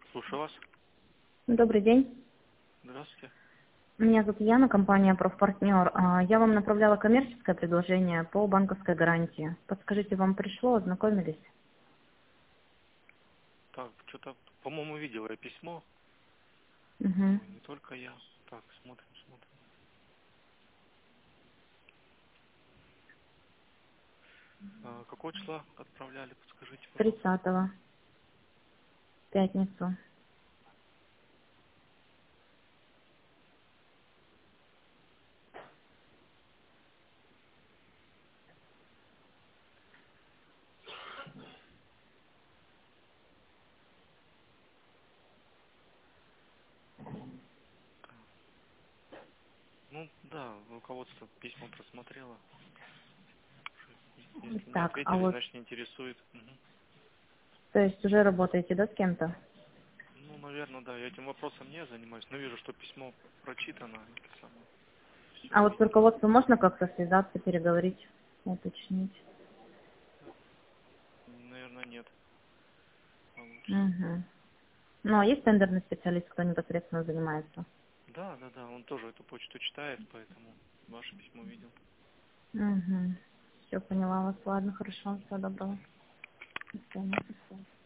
Слушаю вас. Добрый день. Здравствуйте. Меня зовут Яна, компания «Профпартнер». Я вам направляла коммерческое предложение по банковской гарантии. Подскажите, вам пришло, ознакомились? Так, что-то, по-моему, видел я письмо. Угу. Ой, не только я. Так, смотрим. Какого числа отправляли? Подскажите, пожалуйста. 30-го, пятницу. Ну, да, руководство письмо просмотрело. Если не Так, а ответили, вот, значит не интересует. Мгм. то есть уже работаете, да, с кем-то? Ну, наверное, да, я этим вопросом не занимаюсь, но вижу, что письмо прочитано. Это самое. Все А вот с видел. руководством можно как-то связаться, переговорить, уточнить? Наверное, нет. Получится. Угу. Ну, а есть тендерный специалист, кто непосредственно занимается? Да, он тоже эту почту читает, поэтому ваше письмо видел. Угу. Все, поняла вас. Ладно, хорошо, всего доброго. До свидания.